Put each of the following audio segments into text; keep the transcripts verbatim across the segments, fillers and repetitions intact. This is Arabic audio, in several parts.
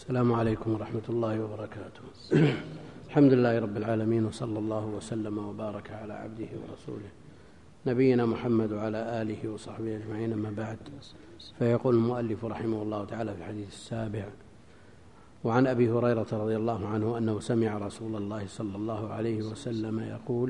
السلام عليكم ورحمة الله وبركاته. الحمد لله رب العالمين، وصلى الله وسلم وبارك على عبده ورسوله نبينا محمد وعلى آله وصحبه أجمعين، أما بعد. فيقول المؤلف رحمه الله تعالى في الحديث السابع: وعن أبي هريرة رضي الله عنه أنه سمع رسول الله صلى الله عليه وسلم يقول: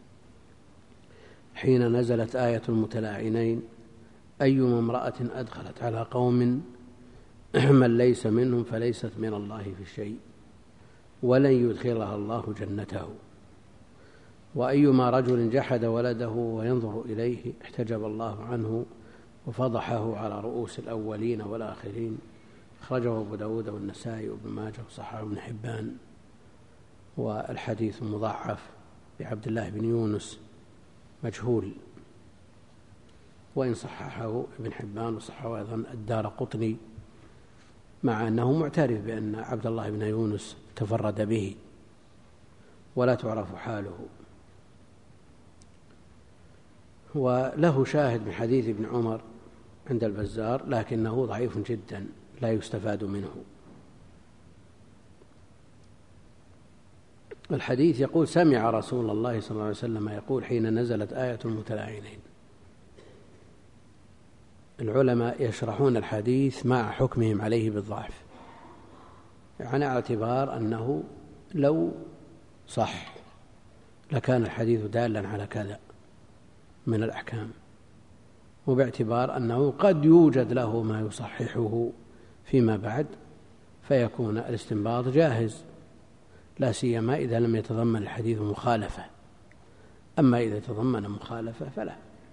حين نزلت آية المتلاعنين أيما امرأة أدخلت على قوم من ليس منهم فليست من الله في شيء ولن يدخلها الله جنته، وأيما رجل جحد ولده وينظر إليه احتجب الله عنه وفضحه على رؤوس الأولين والآخرين. أخرجه أبو داود والنسائي وابن ماجه وصححه ابن حبان. والحديث مضاعف بعبد الله بن يونس مجهول، وإن صححه ابن حبان وصححه أيضا الدارقطني، مع أنه معترف بأن عبد الله بن يونس تفرد به ولا تعرف حاله. وله شاهد من حديث ابن عمر عند البزار، لكنه ضعيف جدا لا يستفاد منه. الحديث يقول: سمع رسول الله صلى الله عليه وسلم يقول حين نزلت آية المتلاعنين. العلماء يشرحون الحديث مع حكمهم عليه بالضعف، يعني على اعتبار أنه لو صح لكان الحديث دالا على كذا من الأحكام، وباعتبار أنه قد يوجد له ما يصححه فيما بعد فيكون الاستنباط جاهز، لا سيما إذا لم يتضمن الحديث مخالفة. أما إذا تضمن مخالفة فلا،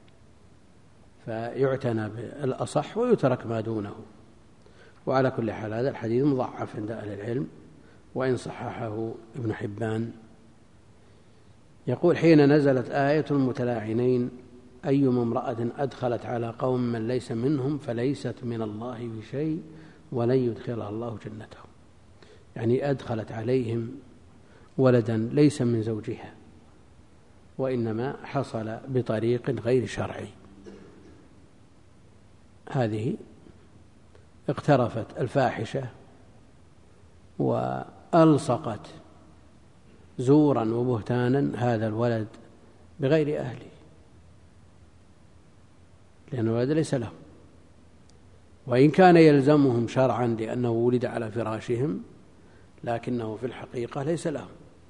فيعتنى بالأصح ويترك ما دونه. وعلى كل حال هذا الحديث مضعف عند أهل العلم، وإن صححه ابن حبان. يقول: حين نزلت آية المتلاعنين أيما امرأة أدخلت على قوم من ليس منهم فليست من الله بشيء ولن يدخلها الله جنته، يعني أدخلت عليهم ولدا ليس من زوجها، وإنما حصل بطريق غير شرعي. هذه اقترفت الفاحشة وألصقت زورا وبهتانا هذا الولد بغير أهله، لأن الولد ليس له، وإن كان يلزمهم شرعا لأنه ولد على فراشهم، لكنه في الحقيقة ليس له.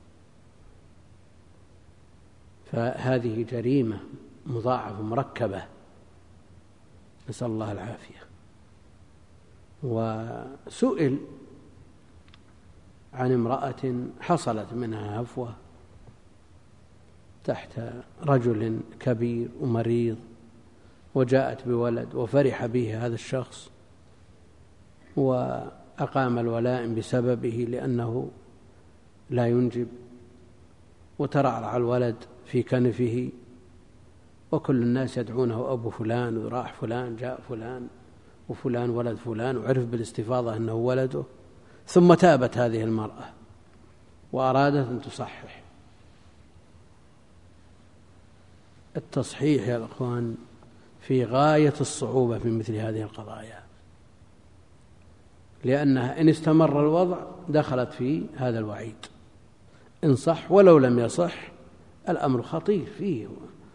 فهذه جريمة مضاعفة مركبة، نسأل الله العافية. وسئل عن امرأة حصلت منها هفوة تحت رجل كبير ومريض، وجاءت بولد وفرح به هذا الشخص وأقام الولائم بسببه لأنه لا ينجب، وترعرع الولد في كنفه، وكل الناس يدعونه أبو فلان، وراح فلان جاء فلان وفلان ولد فلان، وعرف بالاستفاضة أنه ولده. ثم تابت هذه المرأة وأرادت أن تصحح. التصحيح يا أخوان في غاية الصعوبة في مثل هذه القضايا، لأنها إن استمر الوضع دخلت في هذا الوعيد. إن صح ولو لم يصح الأمر خطير، فيه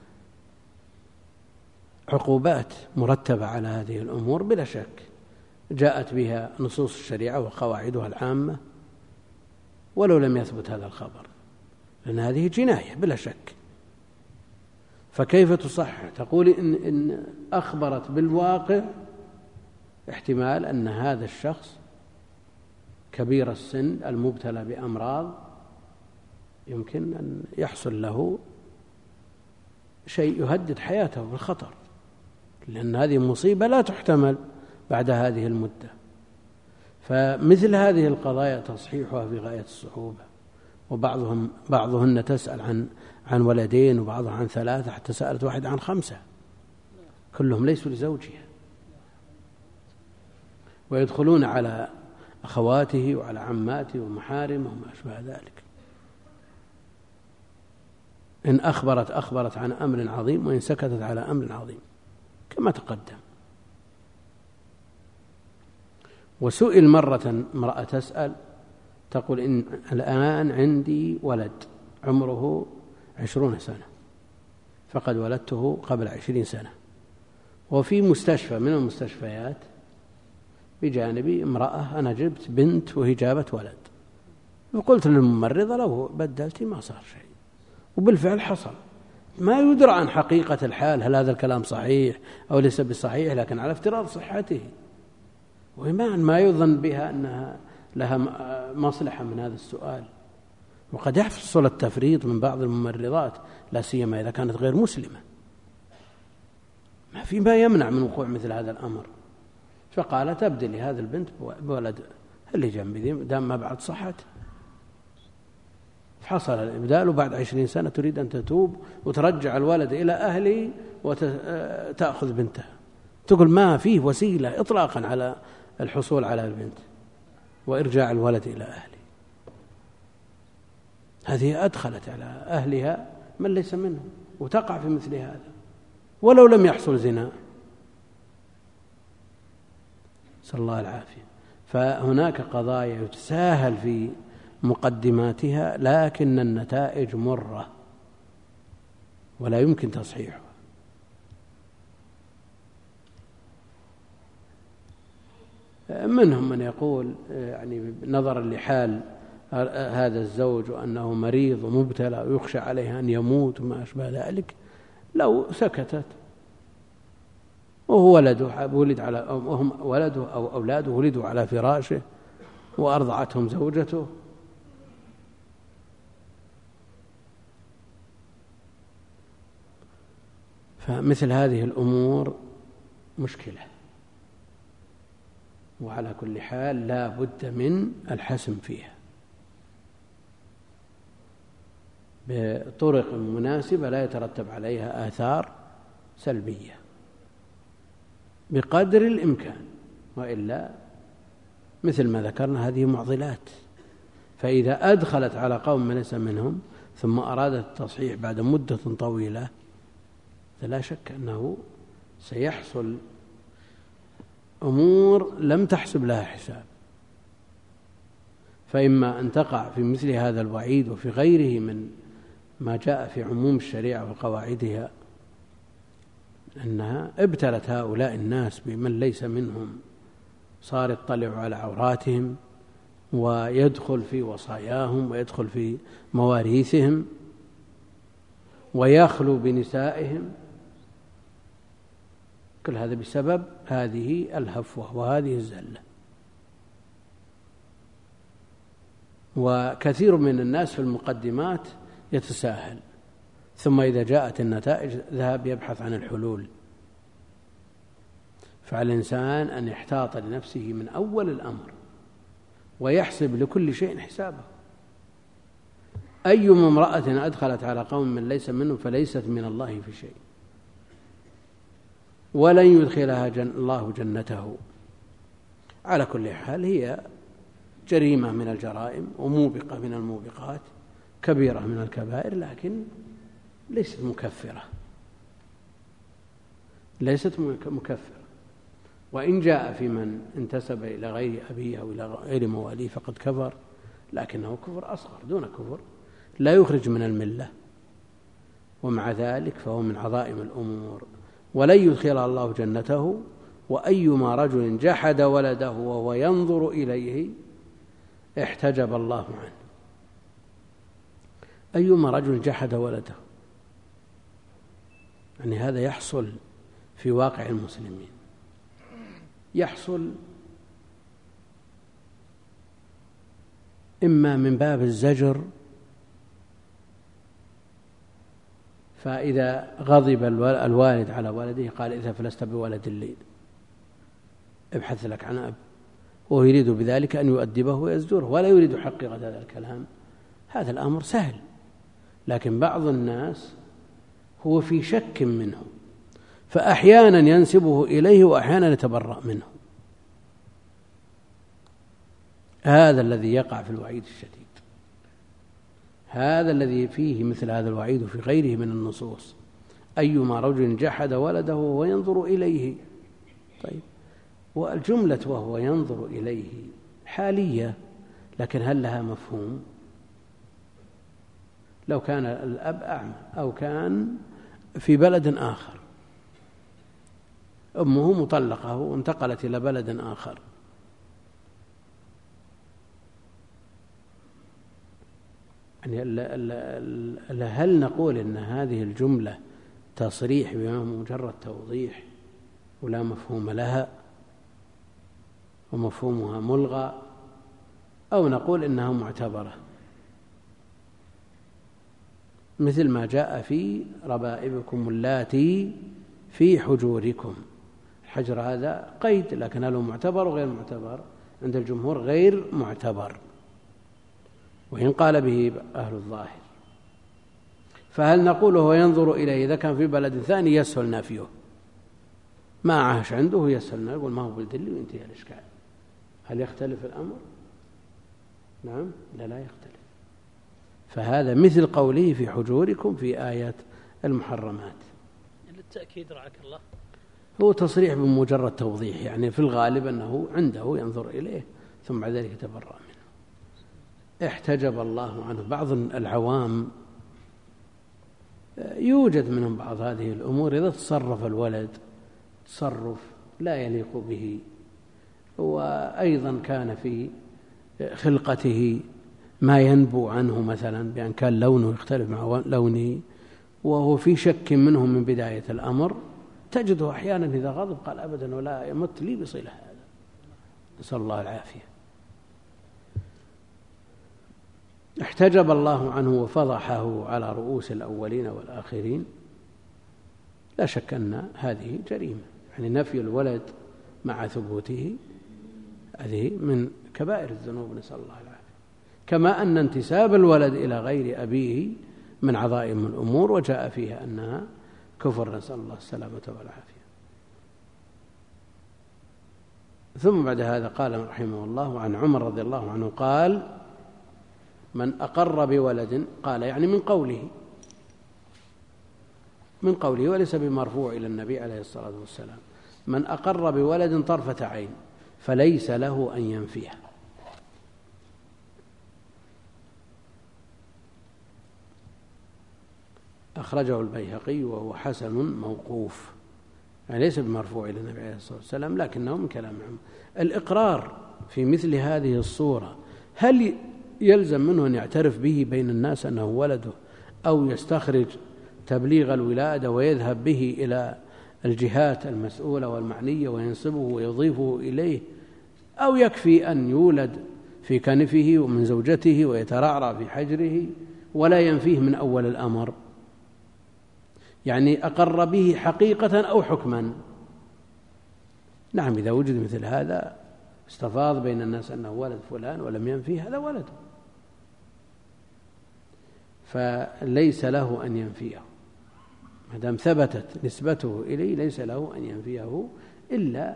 عقوبات مرتبة على هذه الأمور بلا شك، جاءت بها نصوص الشريعة وقواعدها العامة، ولو لم يثبت هذا الخبر، لأن هذه جناية بلا شك. فكيف تصحح؟ تقول إن, إن أخبرت بالواقع، احتمال أن هذا الشخص كبير السن المبتلى بأمراض يمكن أن يحصل له شيء يهدد حياته بالخطر، لأن هذه مصيبة لا تحتمل بعد هذه المدة. فمثل هذه القضايا تصحيحها في غاية الصعوبة. وبعضهم بعضهن تسأل عن عن ولدين، وبعضها عن ثلاثة، حتى سألت واحد عن خمسة، كلهم ليسوا لزوجها، ويدخلون على أخواته وعلى عماته ومحارمه وما أشبه ذلك. إن أخبرت أخبرت عن أمر عظيم، وإن سكتت على أمر عظيم كما تقدم. وسئل مرة امرأة تسأل تقول إن الآن عندي ولد عمره عشرون سنة فقد ولدته قبل عشرين سنة، وفي مستشفى من المستشفيات بجانبي امرأة أنا جبت بنت وهي جابت ولد، وقلت للممرضة لو بدلتي ما صار شيء، وبالفعل حصل. ما يدرى عن حقيقة الحال هل هذا الكلام صحيح أو ليس بصحيح، لكن على افتراض صحته، وما ما يظن بها أنها لها مصلحة من هذا السؤال. وقد يحصل التفريط من بعض الممرضات لا سيما إذا كانت غير مسلمة، ما في ما يمنع من وقوع مثل هذا الأمر. فقالت أبدلي هذا البنت بولد اللي جنبي دام ما بعد صحت. حصل الإبدال، وبعد عشرين سنة تريد أن تتوب وترجع الولد إلى أهله وتأخذ بنتها. تقول ما فيه وسيلة إطلاقا على الحصول على البنت وإرجاع الولد إلى أهله. هذه أدخلت على أهلها من ليس منهم، وتقع في مثل هذا ولو لم يحصل زنا. صلى الله العافية. فهناك قضايا يتساهل في مقدماتها لكن النتائج مرة ولا يمكن تصحيحها. منهم من يقول يعني نظرا لحال هذا الزوج وأنه مريض ومبتلى ويخشى عليه أن يموت وما أشبه ذلك، لو سكتت وهو ولده ولد على وهم ولده أو أولاده ولدوا على فراشه وأرضعتهم زوجته، فمثل هذه الأمور مشكلة. وعلى كل حال لا بد من الحسم فيها بطرق مناسبة لا يترتب عليها آثار سلبية بقدر الإمكان، وإلا مثل ما ذكرنا هذه معضلات. فإذا أدخلت على قوم من ليس منهم ثم أرادت التصحيح بعد مدة طويلة لا شك أنه سيحصل أمور لم تحسب لها حساب. فإما أن تقع في مثل هذا الوعيد وفي غيره من ما جاء في عموم الشريعة وقواعدها أنها ابتلت هؤلاء الناس بمن ليس منهم، صار يطلع على عوراتهم ويدخل في وصاياهم ويدخل في مواريثهم ويخلو بنسائهم، كل هذا بسبب هذه الهفوة وهذه الزلة. وكثير من الناس في المقدمات يتساهل، ثم إذا جاءت النتائج ذهب يبحث عن الحلول. فعلى الإنسان أن يحتاط لنفسه من أول الأمر ويحسب لكل شيء حسابه. أي امرأة أدخلت على قوم من ليس منهم فليست من الله في شيء، ولن يدخلها جن الله جنته. على كل حال هي جريمة من الجرائم وموبقة من الموبقات، كبيرة من الكبائر، لكن ليست مكفرة، ليست مكفرة. وإن جاء في من انتسب إلى غير أبيه أو إلى غير مواليه فقد كفر، لكنه كفر أصغر دون كفر لا يخرج من الملة، ومع ذلك فهو من عظائم الأمور، ولن يدخل الله جنته. وأيما رجل جحد ولده وهو ينظر إليه احتجب الله عنه. أيما رجل جحد ولده، يعني هذا يحصل في واقع المسلمين، يحصل إما من باب الزجر، فإذا غضب الوالد على ولده قال إذا فلست بولد لي ابحث لك عن أب، وهو يريد بذلك أن يؤدبه ويزجره ولا يريد حقيقة هذا الكلام. هذا الأمر سهل، لكن بعض الناس هو في شك منه، فأحيانا ينسبه إليه وأحيانا يتبرأ منه. هذا الذي يقع في الوعيد الشديد، هذا الذي فيه مثل هذا الوعيد في غيره من النصوص. أيما رجل جحد ولده وهو ينظر إليه. طيب والجملة وهو ينظر إليه حالية، لكن هل لها مفهوم؟ لو كان الأب أعمى أو كان في بلد آخر، أمه مطلقة وانتقلت إلى بلد آخر، يعني هل نقول إن هذه الجملة تصريح بمجرد توضيح ولا مفهوم لها ومفهومها ملغى، أو نقول إنها معتبرة مثل ما جاء في ربائبكم اللاتي في حجوركم؟ الحجر هذا قيد، لكن هل هو معتبر وغير معتبر؟ عند الجمهور غير معتبر، وإن قال به أهل الظاهر. فهل نقول هو ينظر إليه إذا كان في بلد ثاني يسهل نافيه، ما عاش عنده يسهل نافيه، يقول ما هو بالدليل وينتهي الإشكال. هل يختلف الأمر؟ نعم، لا لا يختلف. فهذا مثل قوله في حجوركم في آيات المحرمات. للتأكيد رعاك الله، هو تصريح بمجرد توضيح، يعني في الغالب أنه عنده ينظر إليه ثم بعد ذلك يتبرأ منه. احتجب الله عنه. بعض العوام يوجد منهم بعض هذه الأمور إذا تصرف الولد تصرف لا يليق به، وأيضا كان في خلقته ما ينبو عنه، مثلا بأن كان لونه يختلف مع لونه وهو في شك منه من بداية الأمر، تجده أحيانا إذا غضب قال أبدا ولا يمت لي بصلة هذا، نسأل الله العافية. احتجب الله عنه وفضحه على رؤوس الأولين والآخرين. لا شك أن هذه جريمة، يعني نفي الولد مع ثبوته هذه من كبائر الذنوب، نسأل الله العافية. كما أن انتساب الولد إلى غير أبيه من عظائم الأمور، وجاء فيها أنها كفر، نسأل الله السلامة والعافية. ثم بعد هذا قال رحمه الله عن عمر رضي الله عنه قال: من أقر بولد، قال يعني من قوله من قوله وليس بمرفوع إلى النبي عليه الصلاة والسلام، من أقر بولد طرفة عين فليس له أن ينفيه. أخرجه البيهقي وهو حسن موقوف، يعني ليس بمرفوع إلى النبي عليه الصلاة والسلام، لكنه من كلام عمر. الإقرار في مثل هذه الصورة هل يلزم منه أن يعترف به بين الناس أنه ولده، أو يستخرج تبليغ الولادة ويذهب به إلى الجهات المسؤولة والمعنية وينسبه ويضيفه إليه، أو يكفي أن يولد في كنفه ومن زوجته ويترعرع في حجره ولا ينفيه من أول الأمر؟ يعني أقر به حقيقة أو حكما. نعم، إذا وجد مثل هذا استفاض بين الناس أنه ولد فلان ولم ينفيه، هذا ولده، فليس له أن ينفيه ما دام ثبتت نسبته إليه، ليس له أن ينفيه إلا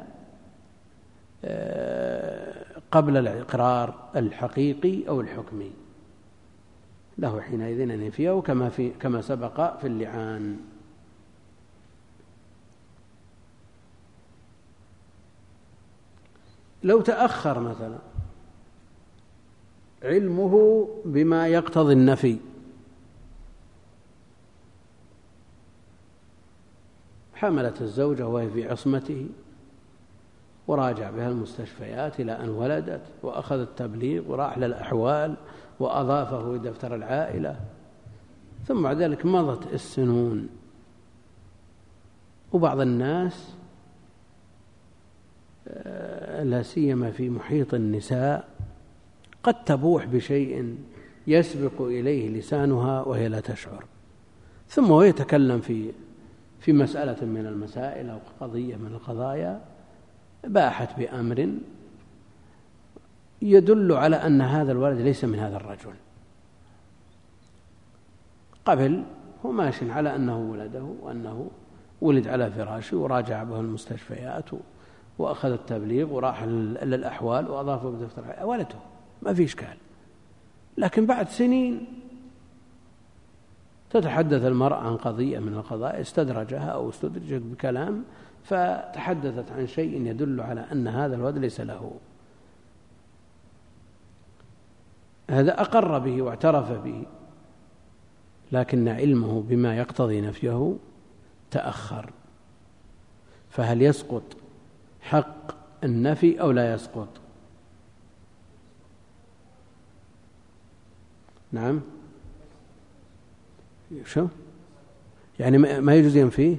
قبل الإقرار الحقيقي أو الحكمي، له حينئذ أن ينفيه كما في كما سبق في اللعان. لو تأخر مثلا علمه بما يقتضي النفي، حملت الزوجة وهي في عصمته وراجع بها المستشفيات إلى أن ولدت، وأخذ التبليغ وراح للأحوال وأضافه إلى دفتر العائلة، ثم بعد ذلك مضت السنون، وبعض الناس لا سيما في محيط النساء قد تبوح بشيء يسبق إليه لسانها وهي لا تشعر، ثم هو يتكلم في في مسألة من المسائل أو قضية من القضايا، باحت بأمر يدل على أن هذا الولد ليس من هذا الرجل، قبل هو ماشٍ على أنه ولده وأنه ولد على فراشه، وراجع به المستشفيات وأخذ التبليغ وراح للأحوال وأضافه بدفتر ولده، ما في إشكال. لكن بعد سنين تتحدث المرأة عن قضية من القضايا استدرجها أو استدرجت بكلام، فتحدثت عن شيء يدل على أن هذا الولد ليس له، هذا أقر به واعترف به، لكن علمه بما يقتضي نفيه تأخر، فهل يسقط حق النفي أو لا يسقط؟ نعم، شو يعني ما يجوز ينفيه؟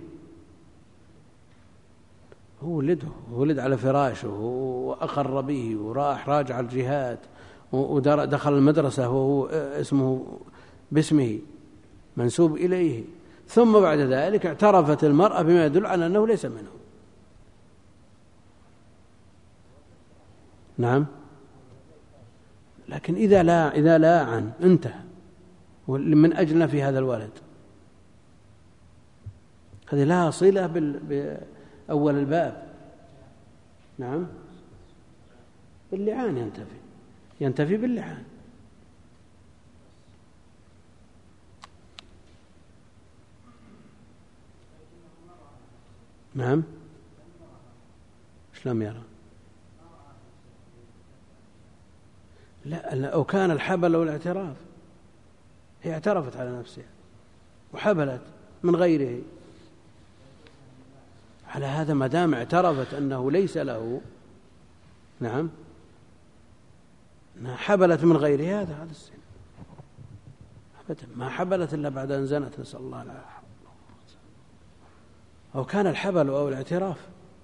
هو ولده ولد على فراشه وأقر به وراح راجع الجهات ودخل المدرسة وهو اسمه باسمه منسوب إليه، ثم بعد ذلك اعترفت المرأة بما يدل على أنه ليس منه. نعم، لكن إذا لا إذا لا عن انتهى من أجلنا في هذا الولد، هذه لها صلة بأول الباب. نعم، باللعان ينتفي ينتفي باللعان. نعم، إيش لم يرى؟ لا، أو كان الحبل والاعتراف، هي اعترفت على نفسها وحبلت من غيره، على هذا ما دام اعترفت أنه ليس له، نعم، حبلت من غيره، هذا هذا السن أبدا ما حبلت إلا بعد أن زنت، نسأل الله العافية. أو كان الحبل أو الاعتراف.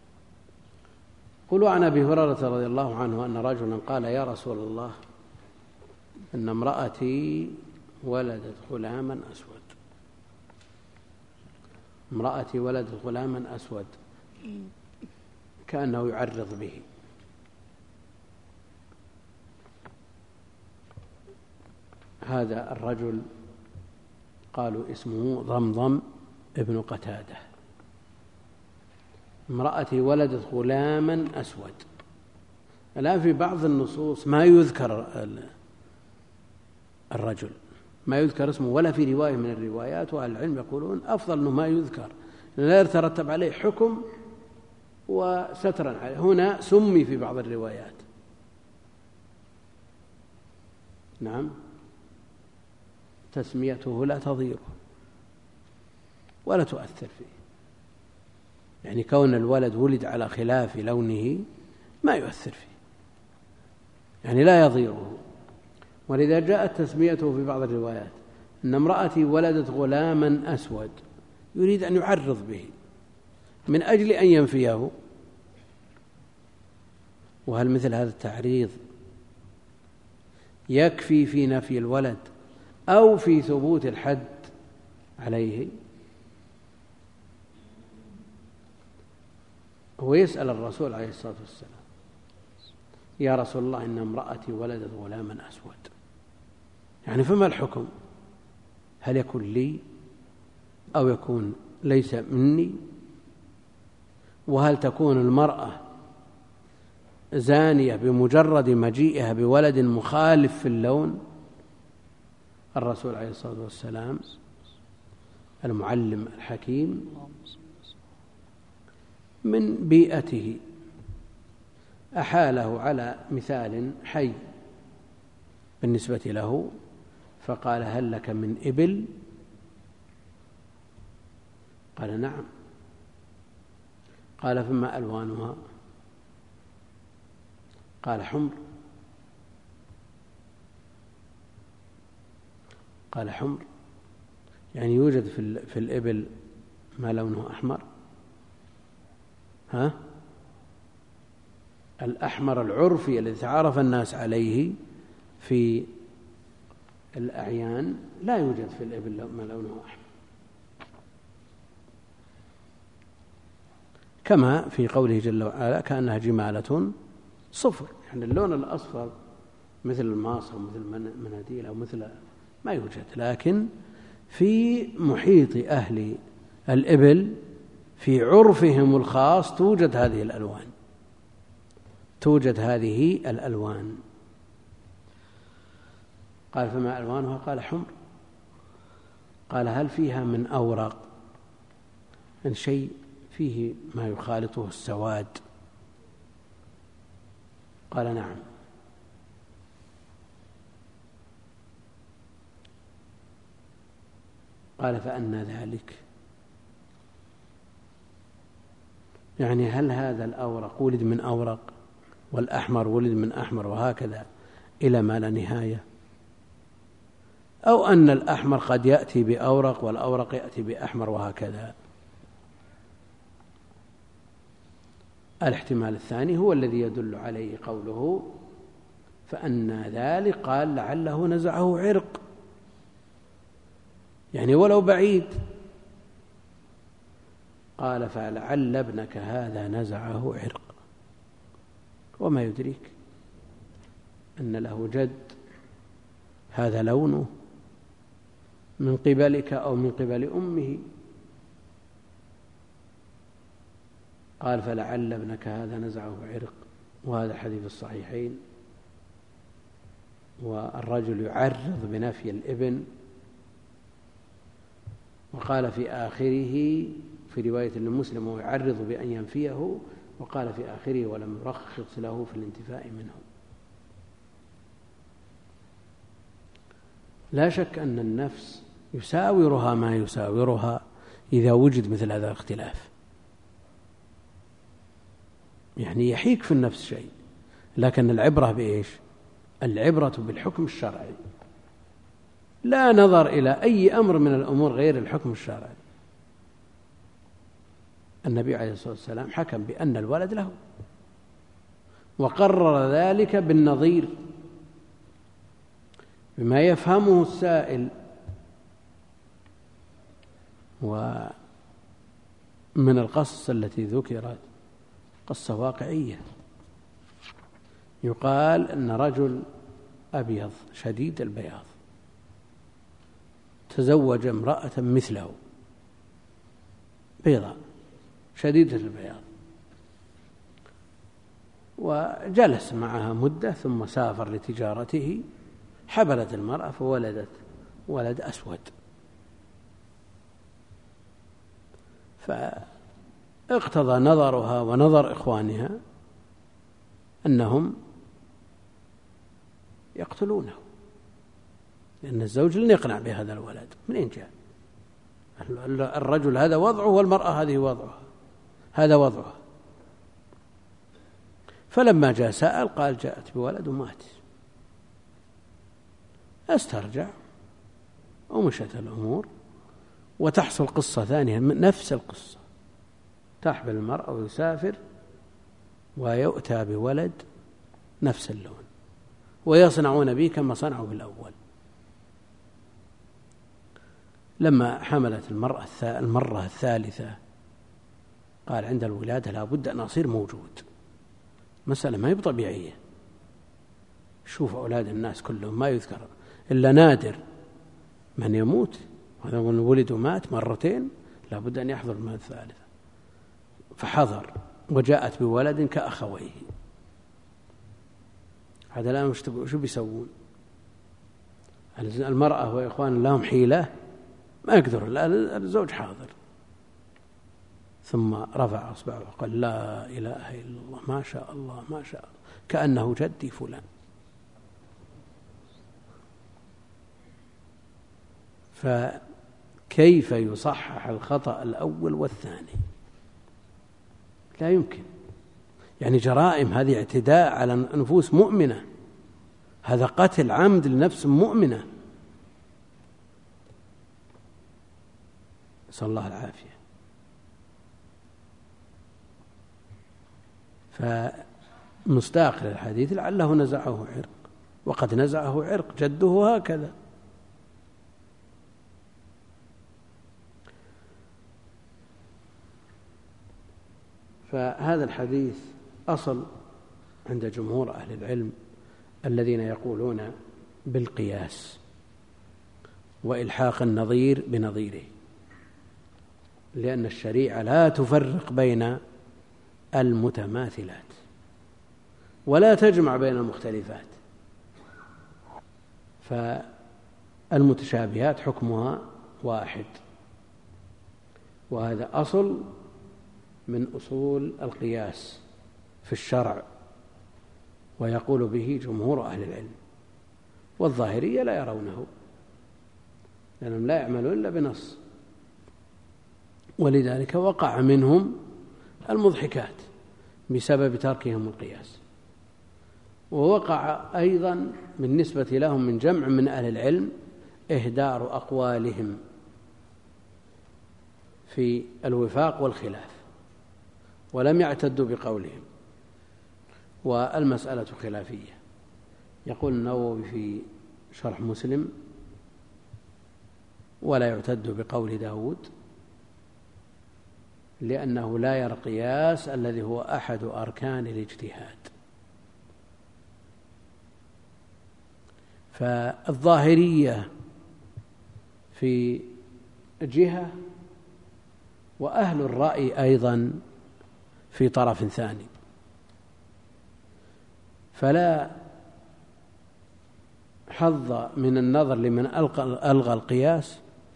قلوا عن أبي هريرة رضي الله عنه أن رجلا قال: يا رسول الله، إن امرأتي ولدت غلاما أسود امرأتي ولدت غلاما أسود كأنه يعرض به. هذا الرجل قالوا اسمه ضمضم ابن قتادة. امرأتي ولدت غلاما أسود. الآن في بعض النصوص ما يذكر الرجل، ما يذكر اسمه ولا في رواية من الروايات، وأهل العلم يقولون أفضل أنه ما يذكر لا يترتب عليه حكم وسترا عليه. هنا سمي في بعض الروايات. نعم، تسميته لا تضيره ولا تؤثر فيه، يعني كون الولد ولد على خلاف لونه ما يؤثر فيه، يعني لا يضيره. ولذا جاءت تسميته في بعض الروايات إن امرأتي ولدت غلاما أسود، يريد أن يعرض به من أجل أن ينفيه. وهل مثل هذا التعريض يكفي في نفي الولد أو في ثبوت الحد عليه؟ هو يسأل الرسول عليه الصلاة والسلام: يا رسول الله، إن امرأتي ولدت غلاما أسود، يعني فما الحكم؟ هل يكون لي أو يكون ليس مني؟ وهل تكون المرأة زانية بمجرد مجيئها بولد مخالف في اللون؟ الرسول عليه الصلاة والسلام المعلم الحكيم من بيئته أحاله على مثال حي بالنسبة له، فقال: هل لك من إبل؟ قال: نعم. قال: فما ألوانها؟ قال: حمر. قال: حمر، يعني يوجد في الإبل ما لونه أحمر؟ ها؟ الأحمر العرفي الذي تعارف الناس عليه في الأعيان لا يوجد في الإبل ما لونه أحمر، كما في قوله جل وعلا: كأنها جمالة صفر، يعني اللون الأصفر مثل الماصة ومثل المناديل أو مثل ما يوجد. لكن في محيط أهل الإبل في عرفهم الخاص توجد هذه الألوان توجد هذه الألوان. قال: فما ألوانها؟ قال: حمر. قال هل فيها من أورق من شيء فيه ما يخالطه السواد؟ قال نعم. قال فأنى ذلك؟ يعني هل هذا الأورق ولد من أورق والأحمر ولد من أحمر وهكذا إلى ما لا نهاية، أو أن الأحمر قد يأتي بأورق والأورق يأتي بأحمر وهكذا؟ الاحتمال الثاني هو الذي يدل عليه قوله فأنى ذلك، قال لعله نزعه عرق، يعني ولو بعيد. قال فلعل ابنك هذا نزعه عرق، وما يدريك أن له جد هذا لونه من قبلك أو من قبل أمه. قال فلعل ابنك هذا نزعه عرق، وهذا حديث الصحيحين. والرجل يعرض بنفي الابن، وقال في آخره في رواية لمسلم ويعرض بأن ينفيه، وقال في آخره ولم يرخص له في الانتفاء منه. لا شك أن النفس يساورها ما يساورها إذا وجد مثل هذا الاختلاف، يعني يحيك في النفس شيء، لكن العبرة بإيش؟ العبرة بالحكم الشرعي، لا نظر إلى أي أمر من الأمور غير الحكم الشرعي. النبي عليه الصلاة والسلام حكم بأن الولد له، وقرر ذلك بالنظير بما يفهمه السائل. ومن القصص التي ذكرت قصة واقعية، يقال أن رجل أبيض شديد البياض تزوج امرأة مثله بيضاء شديدة البياض، وجلس معها مدة ثم سافر لتجارته، حبلت المرأة فولدت ولد أسود، فاقتضى نظرها ونظر إخوانها أنهم يقتلونه، لأن الزوج لن يقنع بهذا الولد، منين جاء؟ الرجل هذا وضعه والمرأة هذه وضعها، هذا وضعها. فلما جاء سأل قال جاءت بولد ومات. استرجع ومشت الأمور، وتحصل قصة ثانية من نفس القصة، تحبل المرأة ويسافر ويؤتى بولد نفس اللون، ويصنعون به كما صنعوا بالأول. لما حملت المرأة المرة الثالثة قال عند الولادة لا بد أن أصير موجود، مسألة ما هي طبيعية. شوف أولاد الناس كلهم ما يذكر إلا نادر من يموت، وهذا من ولد ومات مرتين لا بد أن يحضر المرة الثالثة، فحضر وجاءت بولد كأخويه. هذا الآن شو بيسوون؟ المرأة وإخوان لهم حيلة ما يقدر، الزوج حاضر. ثم رفع أصبعه وقال لا إله إلا الله ما شاء الله ما شاء الله، كأنه جدي فلان. فكيف يصحح الخطأ الأول والثاني؟ لا يمكن. يعني جرائم هذه اعتداء على نفوس مؤمنة، هذا قتل عمد لنفس مؤمنة، نسأل الله العافية. فمصداق للحديث لعله نزعه عرق، وقد نزعه عرق جده هكذا. فهذا الحديث أصل عند جمهور أهل العلم الذين يقولون بالقياس وإلحاق النظير بنظيره، لأن الشريعة لا تفرق بين المتماثلات ولا تجمع بين المختلفات، فالمتشابهات حكمها واحد، وهذا أصل من أصول القياس في الشرع، ويقول به جمهور أهل العلم، والظاهرية لا يرونه لأنهم لا يعملون إلا بنص، ولذلك وقع منهم المضحكات بسبب تركهم القياس. ووقع أيضا بالنسبة لهم من جمع من أهل العلم إهدار أقوالهم في الوفاق والخلاف، ولم يعتدوا بقولهم، والمسألة خلافية. يقول النووي في شرح مسلم: ولا يعتد بقول داود لأنه لا يرى القياس الذي هو أحد أركان الاجتهاد. فالظاهرية في جهة، وأهل الرأي أيضا في طرف ثاني، فلا حظ من النظر لمن ألغى القياس،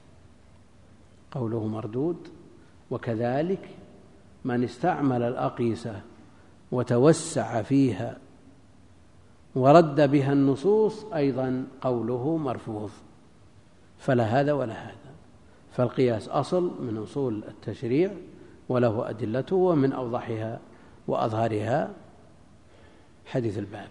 قوله مردود. وكذلك من استعمل الأقيسة وتوسع فيها ورد بها النصوص أيضا قوله مرفوض، فلا هذا ولا هذا. فالقياس أصل من أصول التشريع وله أدلته، ومن أوضحها وأظهرها حديث الباب،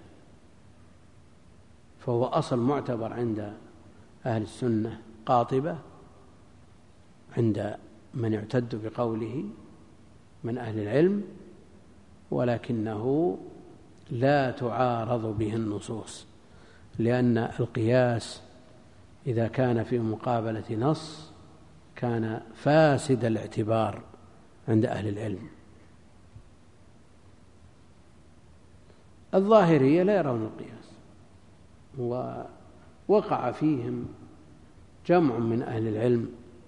فهو أصل معتبر عند أهل السنة قاطبة، عند من يعتد بقوله من أهل العلم، ولكنه لا تعارض به النصوص، لأن القياس إذا كان في مقابلة نص كان فاسد الاعتبار عند أهل العلم. الظاهرية لا يرون القياس، ووقع فيهم جمع من أهل العلم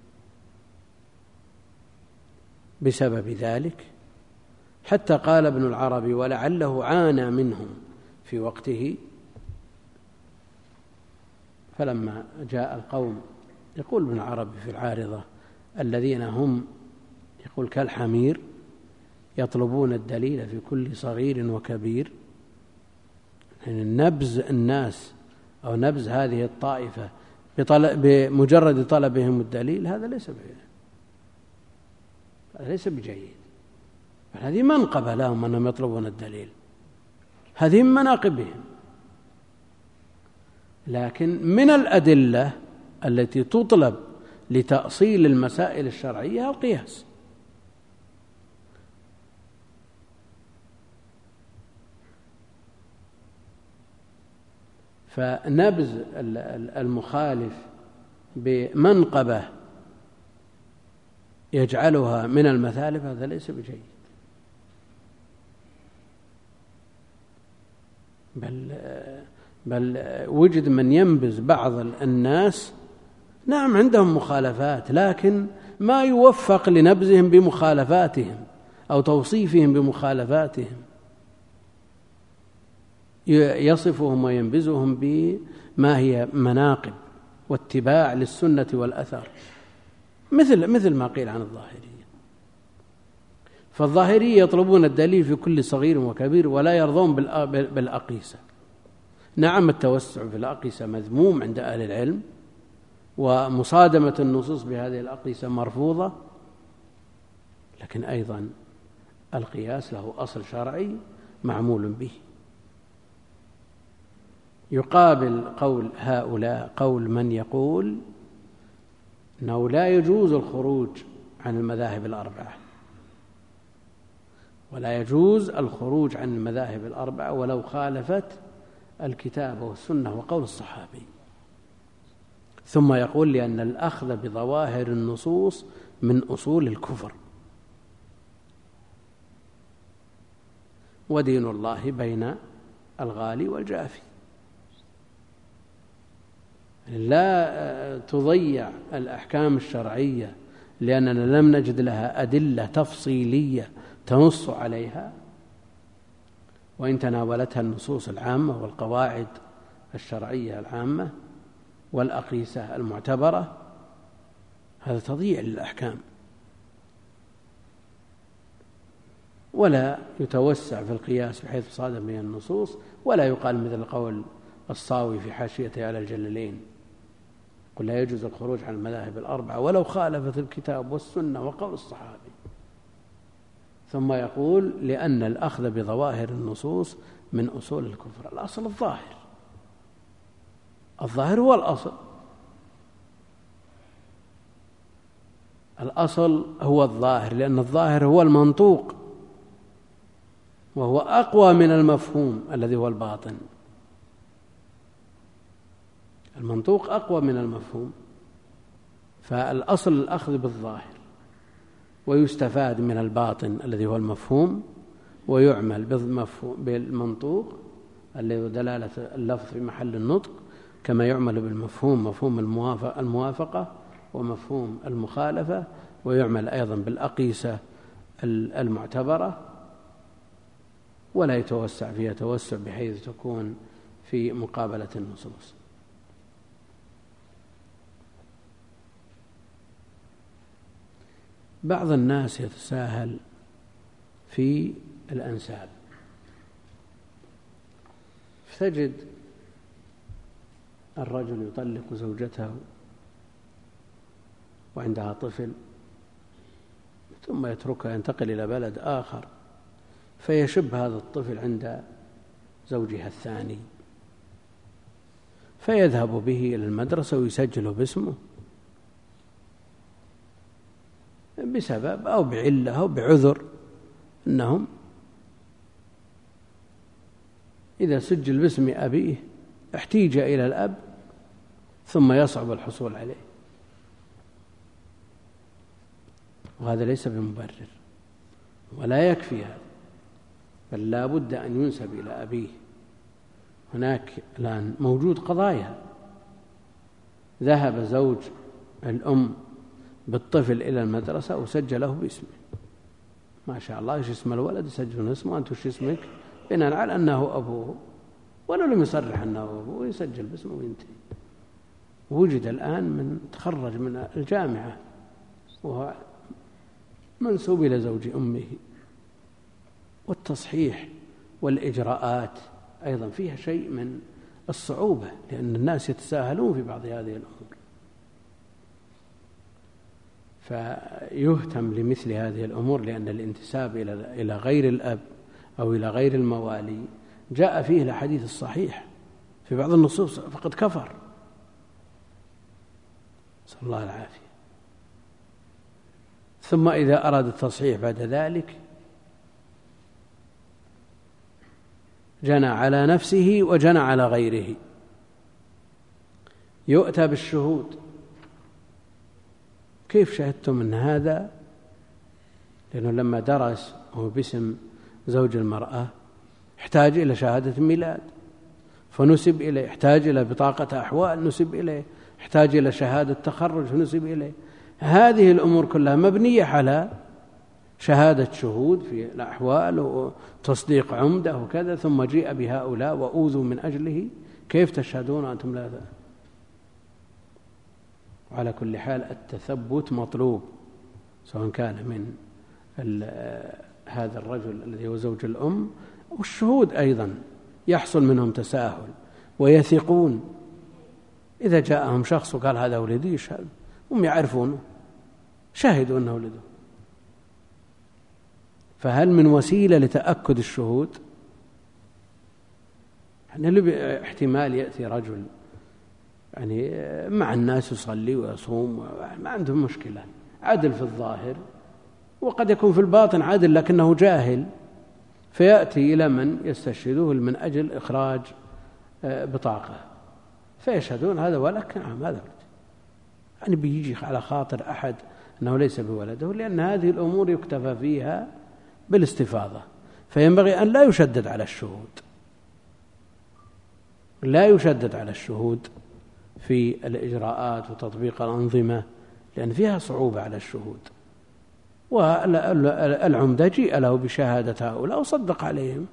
بسبب ذلك، حتى قال ابن العربي: ولعله عانى منهم في وقته، فلما جاء القوم، يقول ابن العربي في العارضة: الذين هم يقول كالحمير يطلبون الدليل في كل صغير وكبير، يعني نبذ الناس أو نبذ هذه الطائفة بمجرد طلبهم الدليل، هذا ليس هذا ليس بجيد. هذه منقبة لهم أنهم يطلبون الدليل، هذه من مناقبهم. لكن من الأدلة التي تطلب لتأصيل المسائل الشرعية القياس. فنبذ المخالف بمنقبة يجعلها من المثالب هذا ليس بجيد، بل بل وجد من ينبذ بعض الناس، نعم عندهم مخالفات، لكن ما يوفق لنبذهم بمخالفاتهم أو توصيفهم بمخالفاتهم، يصفهم وينبذهم بما هي مناقب واتباع للسنة والأثر، مثل مثل ما قيل عن الظاهرية. فالظاهرية يطلبون الدليل في كل صغير وكبير ولا يرضون بالأقيسة. نعم التوسع في الأقيسة مذموم عند أهل العلم، ومصادمة النصوص بهذه الأقيسة مرفوضة، لكن أيضا القياس له أصل شرعي معمول به. يقابل قول هؤلاء قول من يقول أنه لا يجوز الخروج عن المذاهب الأربعة، ولا يجوز الخروج عن المذاهب الأربعة ولو خالفت الكتاب والسنة وقول الصحابي. ثم يقول: لأن الأخذ بظواهر النصوص من أصول الكفر، ودين الله بين الغالي والجافي. لا تضيع الأحكام الشرعية لأننا لم نجد لها أدلة تفصيلية تنص عليها، وإن تناولتها النصوص العامة هذا تضييع للأحكام. ولا يتوسع في القياس بحيث صادم به النصوص، ولا يقال مثل قول الصاوي في حاشيته على الجلالين قل لا يجوز الخروج عن المذاهب الأربعة ولو خالفت الكتاب والسنة وقول الصحابي. ثم يقول لأن الأخذ بظواهر النصوص من أصول الكفر. الأصل الظاهر، الظاهر هو الأصل، الأصل هو الظاهر، لأن الظاهر هو المنطوق وهو أقوى من المفهوم الذي هو الباطن. المنطوق أقوى من المفهوم، فالأصل الأخذ بالظاهر، ويستفاد من الباطن الذي هو المفهوم، ويعمل بالمنطوق الذي هو دلالة اللفظ في محل النطق، كما يعمل بالمفهوم مفهوم الموافقة ومفهوم المخالفة، ويعمل أيضا بالأقيسة المعتبرة، ولا يتوسع فيها توسع بحيث تكون في مقابلة النصوص. بعض الناس يتساهل في الأنساب، فتجد الرجل يطلق زوجته وعندها طفل ثم يتركها ينتقل إلى بلد آخر، فيشب هذا الطفل عند زوجها الثاني، فيذهب به إلى المدرسة ويسجله باسمه بسبب أو بعلة أو بعذر، أنهم إذا سجل باسم أبيه احتيج إلى الأب ثم يصعب الحصول عليه، وهذا ليس بمبرر ولا يكفي هذا، بل لا بد أن ينسب إلى أبيه. هناك الآن موجود قضايا، ذهب زوج الأم بالطفل إلى المدرسة وسجله باسمه، ما شاء الله إيش اسم الولد يسجلون اسمه، أنت وش اسمك، بناء على أنه أبوه، ولو لم يصرح أنه أبوه يسجل باسمه وينتهي. وجد الآن من تخرج من الجامعة وهو منسوب إلى زوج أمه، والتصحيح والإجراءات أيضا فيها شيء من الصعوبة، لأن الناس يتساهلون في بعض هذه الأمور، فيهتم لمثل هذه الأمور، لأن الانتساب إلى غير الأب أو إلى غير الموالي جاء فيه الحديث الصحيح في بعض النصوص فقد كفر، نسأل الله العافية. ثم إذا أراد التصحيح بعد ذلك جنى على نفسه وجنى على غيره. يؤتى بالشهود، كيف شهدتم من هذا؟ لأنه لما درس هو باسم زوج المرأة احتاج إلى شهادة ميلاد فنسب إليه، احتاج إلى بطاقة أحوال نسب إليه، احتاج إلى شهادة تخرج فنسب إليه. هذه الأمور كلها مبنية على شهادة شهود في الأحوال وتصديق عمدة وكذا، ثم جيء بهؤلاء وأوذوا من أجله، كيف تشهدون أنتم لا؟ على كل حال التثبت مطلوب، سواء كان من هذا الرجل الذي هو زوج الأم، والشهود أيضا يحصل منهم تساهل ويثقون. إذا جاءهم شخص وقال هذا ولدي يشهد، هم يعرفونه شهدوا أنه ولده. فهل من وسيلة لتأكد الشهود؟ يعني احتمال يأتي رجل يعني مع الناس يصلي ويصوم ما عندهم مشكلة، عدل في الظاهر، وقد يكون في الباطن عدل لكنه جاهل، فيأتي إلى من يستشهدوه من أجل إخراج بطاقة، فيشهدون هذا ولك، نعم هذا ولد، يعني بيجي على خاطر أحد أنه ليس بولده، لأن هذه الأمور يكتفى فيها بالاستفاضة، فينبغي أن لا يشدد على الشهود، لا يشدد على الشهود في الإجراءات وتطبيق الأنظمة، لأن فيها صعوبة على الشهود. والعمدة جيء له بشهادة هؤلاء وصدق عليهم،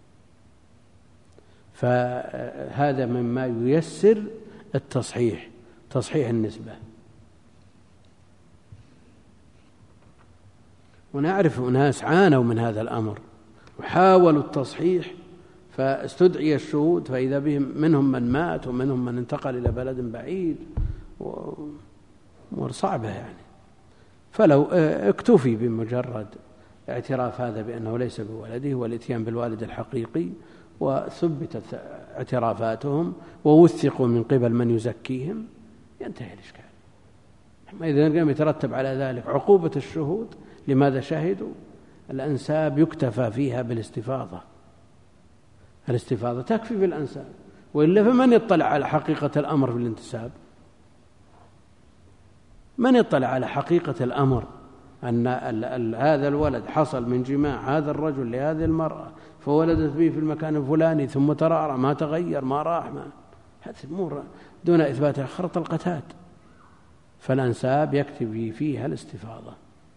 فهذا مما ييسر التصحيح، تصحيح النسبة. ونعرف أناس عانوا من هذا الأمر وحاولوا التصحيح فاستدعي الشهود فإذا بهم منهم من مات ومنهم من انتقل إلى بلد بعيد، أمور صعبة يعني. فلو اكتفي بمجرد اعتراف هذا بأنه ليس بولده والاتيان بالوالد الحقيقي وثبتت اعترافاتهم ووثقوا من قبل من يزكيهم ينتهي الإشكال. أما إذا لم يترتب على ذلك عقوبة الشهود لماذا شهدوا، الأنساب يكتفى فيها بالاستفاضة، الاستفاضة تكفي في الأنساب، وإلا فمن يطلع على حقيقة الأمر في الانتساب؟ من يطلع على حقيقة الأمر أن هذا الولد حصل من جماع هذا الرجل لهذه المرأة فولدت به في المكان الفلاني ثم ترعرع ما تغير ما راح ما هذه أمور دون إثبات خرط القتاد. فالأنساب يكتفي فيها الاستفاضة.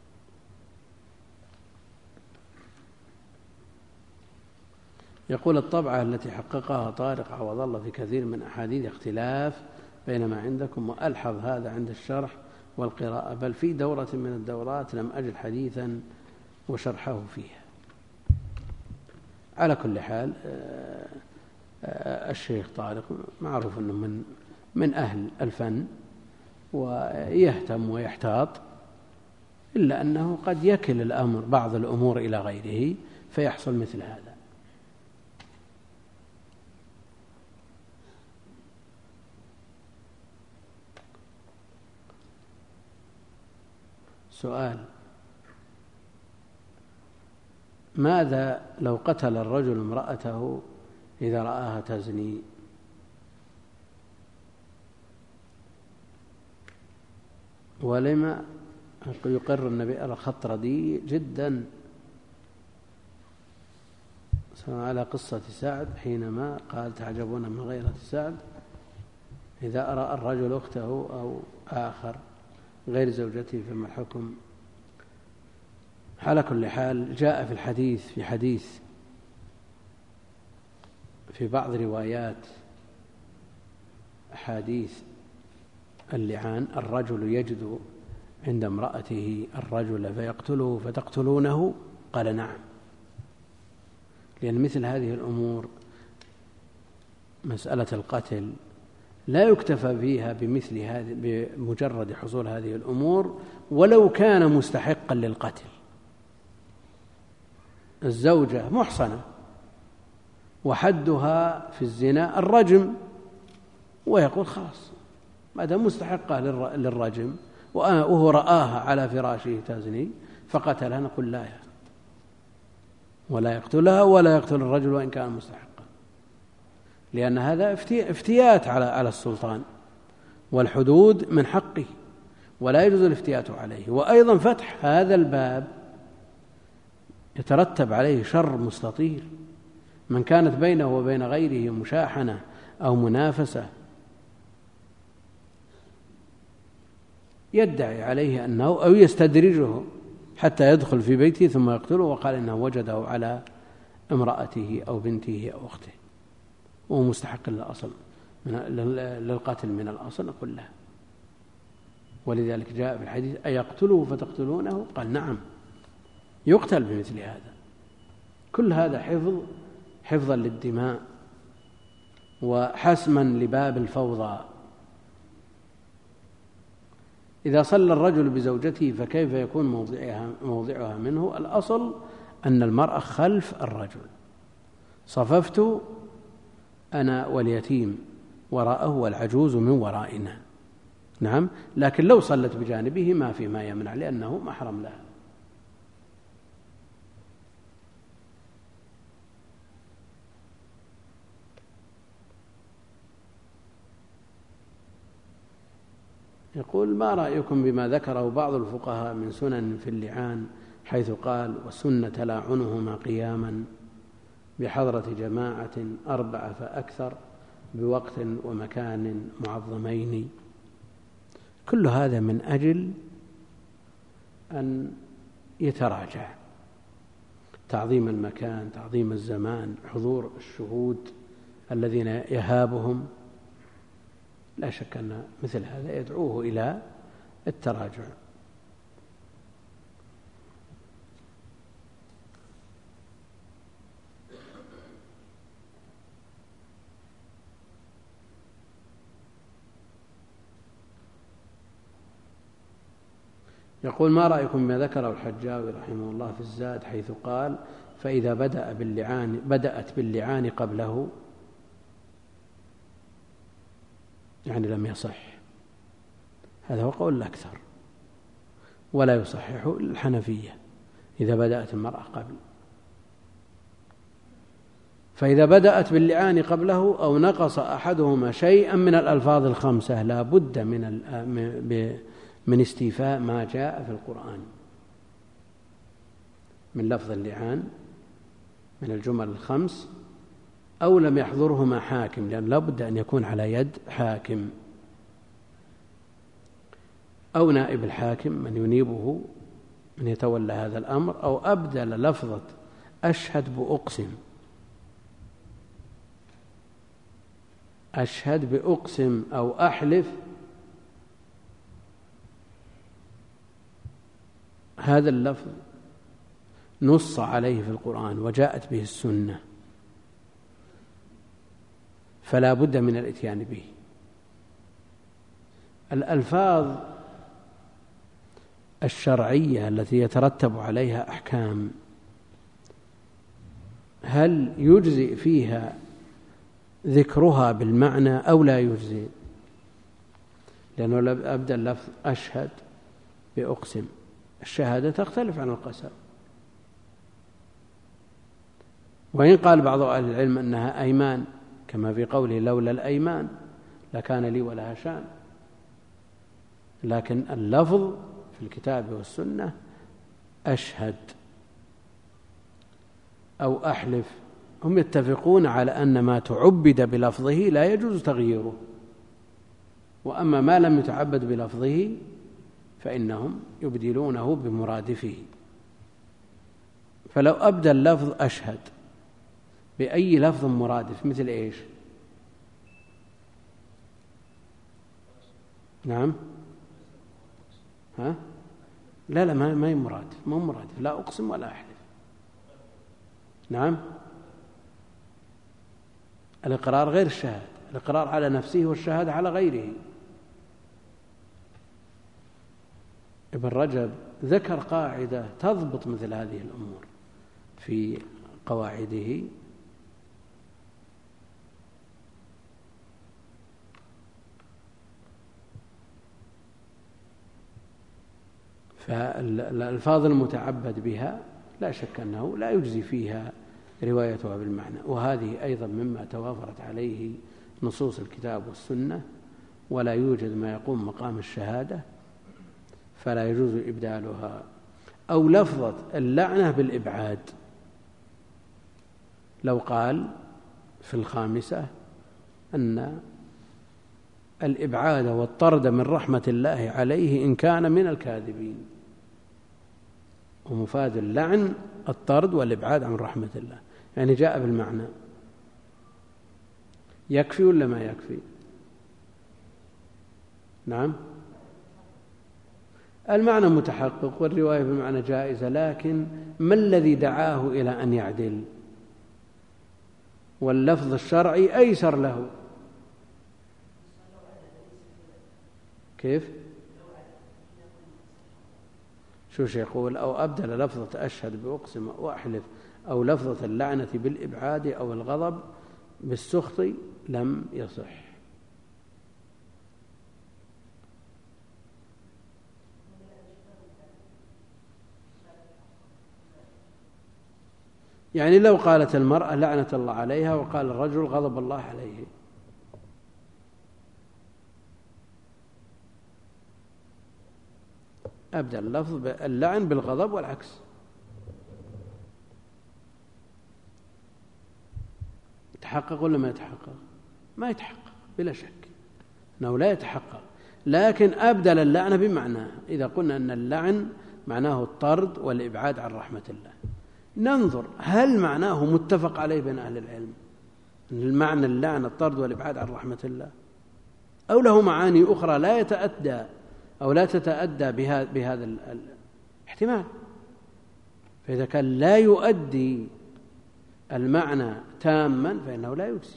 يقول الطبعة التي حققها طارق عوض الله في كثير من أحاديث اختلاف بين ما عندكم، وألحظ هذا عند الشرح والقراءة، بل في دورة من الدورات لم أجد حديثا وشرحه فيها. على كل حال الشيخ طارق معروف أنه من من أهل الفن ويهتم ويحتاط، إلا أنه قد يكل الأمر بعض الأمور إلى غيره فيحصل مثل هذا. سؤال: ماذا لو قتل الرجل امرأته إذا رآها تزني؟ ولما يقر النبي الخط رديء جدا على قصة سعد حينما قال تعجبون من غيرة سعد إذا أرى الرجل أخته أو آخر غير زوجته فما الحكم؟ على كل حال جاء في الحديث في حديث في بعض روايات أحاديث اللعان الرجل يجد عند امرأته الرجل فيقتله فتقتلونه، قال نعم، لأن مثل هذه الأمور مسألة القتل لا يكتفى فيها بمثل هذه بمجرد حصول هذه الأمور ولو كان مستحقا للقتل. الزوجة محصنة وحدها في الزنا الرجم، ويقول خلاص ما دام مستحقة للرجم وهو رآها على فراشه تزني فقتلها، نقول لا يا ولا يقتلها ولا يقتل الرجل وإن كان مستحقا، لأن هذا افتيات على على السلطان والحدود من حقه ولا يجوز الافتيات عليه. وأيضا فتح هذا الباب يترتب عليه شر مستطير، من كانت بينه وبين غيره مشاحنة أو منافسة يدعي عليه أنه أو يستدرجه حتى يدخل في بيته ثم يقتله وقال إنه وجده على امرأته أو بنته أو أخته وهو مستحق للأصل من للقتل من الأصل كله. ولذلك جاء في الحديث أيقتله فتقتلونه؟ قال نعم، يقتل بمثل هذا. كل هذا حفظ حفظا للدماء وحسما لباب الفوضى. إذا صلى الرجل بزوجته فكيف يكون موضعها, موضعها منه؟ الأصل أن المرأة خلف الرجل، صففت أنا واليتيم وراءه والعجوز من ورائنا، نعم، لكن لو صلت بجانبه ما في ما يمنع لأنه محرم لها. يقول ما رأيكم بما ذكره بعض الفقهاء من سنن في اللعان حيث قال وسن تلاعنهما قياما بحضرة جماعة أربعة فأكثر بوقت ومكان معظمين؟ كل هذا من أجل أن يتراجع، تعظيم المكان، تعظيم الزمان، حضور الشهود الذين يهابهم، لا شك أن مثل هذا يدعوه إلى التراجع. يقول: ما رأيكم بما ذكره الحجاوي رحمه الله في الزاد حيث قال: فإذا بدأ باللعان بدأت باللعان قبله، يعني لم يصح. هذا هو قول الأكثر، ولا يصححه الحنفية إذا بدأت المرأة قبل. فإذا بدأت باللعان قبله أو نقص أحدهما شيئا من الألفاظ الخمسة لا بد من من استيفاء ما جاء في القرآن من لفظ اللعان من الجمل الخمس، أو لم يحضرهما حاكم، لأن لا بد أن يكون على يد حاكم أو نائب الحاكم من ينيبه من يتولى هذا الأمر، أو أبدل لفظة أشهد بأقسم، أشهد بأقسم أو أحلف، هذا اللفظ نص عليه في القرآن وجاءت به السنة، فلا بد من الإتيان به. الألفاظ الشرعية التي يترتب عليها أحكام هل يجزئ فيها ذكرها بالمعنى أو لا يجزئ؟ لأنه أبدأ اللفظ أشهد بأقسم، الشهادة تختلف عن القسم، وإن قال بعض أهل العلم أنها أيمان كما في قوله: لولا الأيمان لكان لي ولها شان، لكن اللفظ في الكتاب والسنة أشهد أو أحلف. هم يتفقون على أن ما تعبد بلفظه لا يجوز تغييره، وأما ما لم يتعبد بلفظه فإنهم يبدلونه بمرادفه. فلو أبدل اللفظ أشهد بأي لفظ مرادف مثل إيش؟ نعم ها؟ لا لا ما هي مرادف، ما هو مرادف، لا أقسم ولا أحلف. نعم، الإقرار غير الشهادة، الإقرار على نفسه والشهادة على غيره. ابن رجب ذكر قاعدة تضبط مثل هذه الأمور في قواعده، فالألفاظ المتعبد بها لا شك أنه لا يجزي فيها روايتها بالمعنى، وهذه أيضا مما توافرت عليه نصوص الكتاب والسنة، ولا يوجد ما يقوم مقام الشهادة، فلا يجوز إبدالها. أو لفظة اللعنة بالإبعاد، لو قال في الخامسة أن الإبعاد والطرد من رحمة الله عليه إن كان من الكاذبين، ومفاد اللعن الطرد والإبعاد عن رحمة الله، يعني جاء بالمعنى، يكفي ولا ما يكفي؟ نعم، المعنى متحقق والرواية بالمعنى جائزة، لكن ما الذي دعاه إلى أن يعدل؟ واللفظ الشرعي أيسر له. كيف؟ شو يقول؟ أو أبدل لفظة أشهد بأقسم وأحلف أو لفظة اللعنة بالإبعاد أو الغضب بالسخط لم يصح. يعني لو قالت المرأة لعنة الله عليها وقال الرجل غضب الله عليه، أبدأ اللفظ اللعن بالغضب والعكس. يتحقق ولا ما يتحقق؟ ما يتحقق بلا شك أنه لا يتحقق، لكن أبدل اللعنة بمعناه. إذا قلنا أن اللعن معناه الطرد والإبعاد عن رحمة الله، ننظر هل معناه متفق عليه بين أهل العلم، المعنى اللعن الطرد والإبعاد عن رحمة الله، أو له معاني أخرى لا يتأدى أو لا تتأدى بهذا, بهذا الاحتمال. فإذا كان لا يؤدي المعنى تاما فإنه لا يجزي.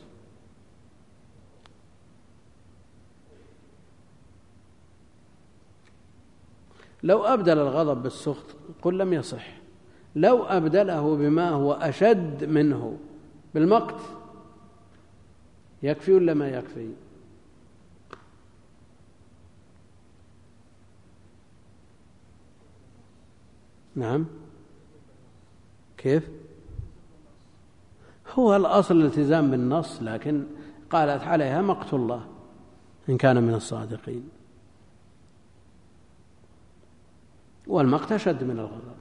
لو أبدل الغضب بالسخط قل لم يصح، لو أبدله بما هو أشد منه بالمقت يكفي ولا ما يكفي؟ نعم. كيف؟ هو الأصل الالتزام بالنص، لكن قالت عليها مقت الله إن كان من الصادقين، والمقت أشد من الغضب.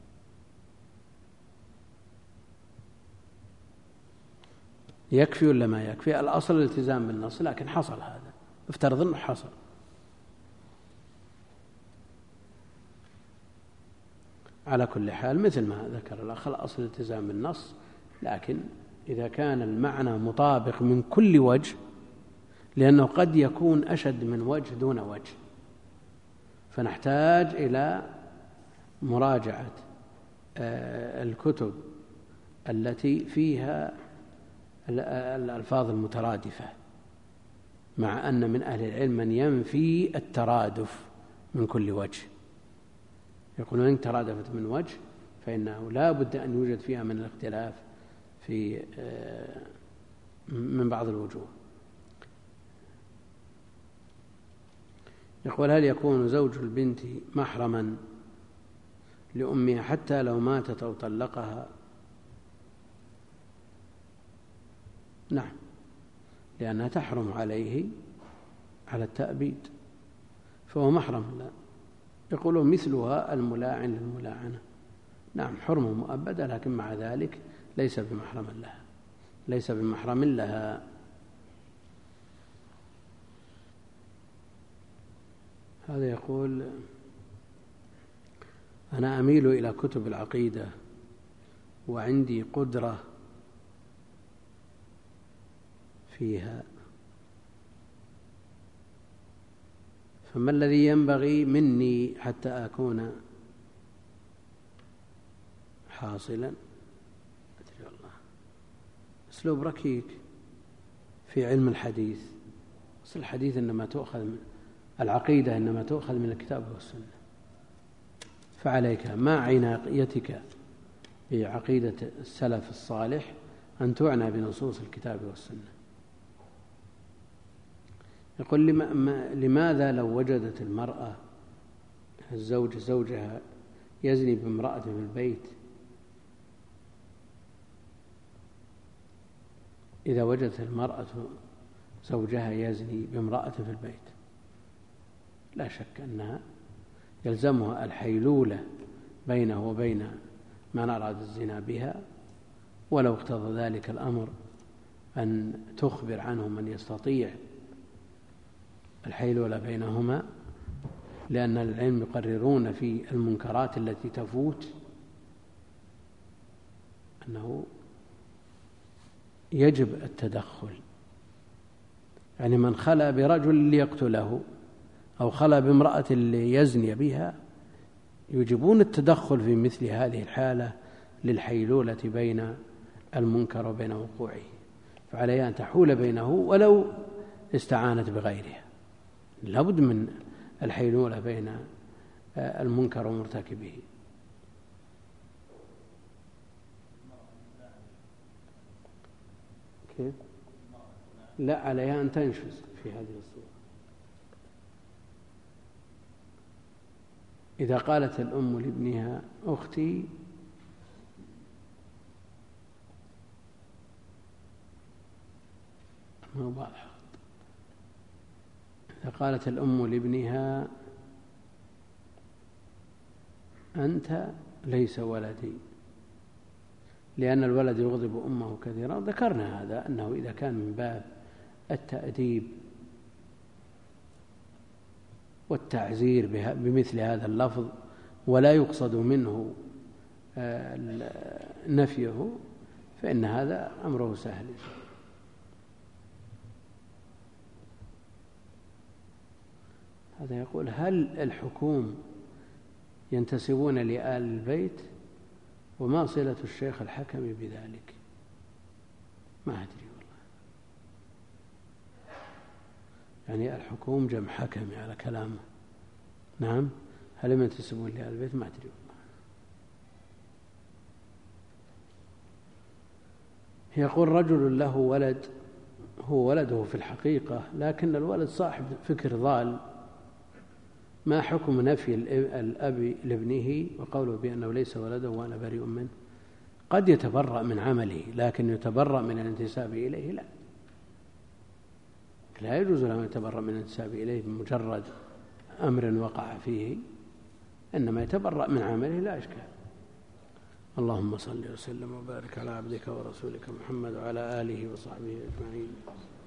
يكفي ولا ما يكفي؟ الأصل الالتزام بالنص، لكن حصل هذا، افترض أنه حصل. على كل حال مثل ما ذكر الأخ، الأصل الالتزام بالنص، لكن إذا كان المعنى مطابق من كل وجه، لأنه قد يكون أشد من وجه دون وجه، فنحتاج إلى مراجعة الكتب التي فيها الألفاظ المترادفة، مع أن من أهل العلم من ينفي الترادف من كل وجه، يقولون إن ترادفت من وجه فإنه لا بد أن يوجد فيها من الاختلاف في من بعض الوجوه. يقول: هل يكون زوج البنت محرما لأمها حتى لو ماتت أو طلقها؟ نعم، لأنها تحرم عليه على التأبيد، فهو محرم لا. يقولون مثلها الملاعن للملاعنة، نعم حرمة مؤبدة، لكن مع ذلك ليس بمحرم لها، ليس بمحرم لها. هذا يقول: أنا أميل إلى كتب العقيدة وعندي قدرة فيها، فما الذي ينبغي مني حتى أكون حاصلا؟ أدري والله. أسلوب ركيك في علم الحديث، أصل الحديث إنما تؤخذ من العقيدة، إنما تؤخذ من الكتاب والسنة، فعليك مع عنايتك بعقيدة السلف الصالح أن تعنى بنصوص الكتاب والسنة. يقول: لماذا لو وجدت المرأة الزوج زوجها يزني بامرأة في البيت، إذا وجدت المرأة زوجها يزني بامرأة في البيت لا شك أنها يلزمها الحيلولة بينه وبين من أراد الزنا بها، ولو اقتضى ذلك الأمر أن تخبر عنه من يستطيع الحيلولة بينهما، لأن العلم يقررون في المنكرات التي تفوت أنه يجب التدخل. يعني من خلى برجل ليقتله أو خلى بامرأة ليزني بها يجبون التدخل في مثل هذه الحالة للحيلولة بين المنكر وبين وقوعه، فعليها أن تحول بينه ولو استعانت بغيرها، لابد من الحيلولة بين المنكر ومرتكبه. كيف؟ لا، عليها أن تنشز في هذه الصورة. إذا قالت الأم لابنها: أختي ما واضح، إذا قالت الأم لابنها: أنت ليس ولدي، لأن الولد يغضب أمه كثيرا، ذكرنا هذا أنه إذا كان من باب التأديب والتعزير بمثل هذا اللفظ ولا يقصد منه نفيه فإن هذا أمره سهل. هذا يقول: هل الحكوم ينتسبون لآل البيت؟ وما صلة الشيخ الحكم بذلك؟ ما أدري والله. يعني الحكوم جمع حكم على كلامه. نعم، هل من تسبون لأهل البيت؟ ما أدري. يقول رجل له ولد، هو ولده في الحقيقة لكن الولد صاحب فكر ضال، ما حكم نفي الأب لابنه وقوله بأنه ليس ولده وأنا بريء منه؟ قد يتبرأ من عمله لكن يتبرأ من الانتساب إليه لا، لا يجوز له أن يتبرأ من الانتساب إليه بمجرد أمر وقع فيه، إنما يتبرأ من عمله لا إشكال. اللهم صل وسلم وبارك على عبدك ورسولك محمد وعلى آله وصحبه أجمعين.